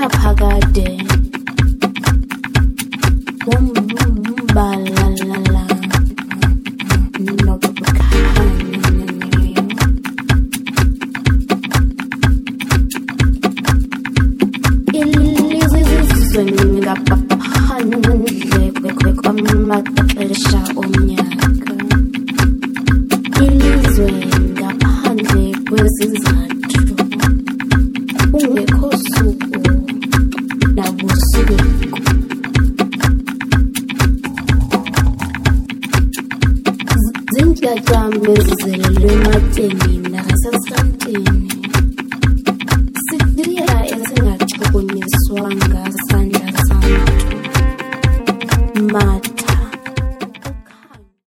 ngaphakade umbalala nokukhanya ilizwe ngaphandle kwamaxesha omnyaka ilizwe ngaphandle kwezizathu ungekho suku nabusuku zintyatyambe zizelelwe emateni nasesantini sidiya ezingachukunyiswanga sandla sam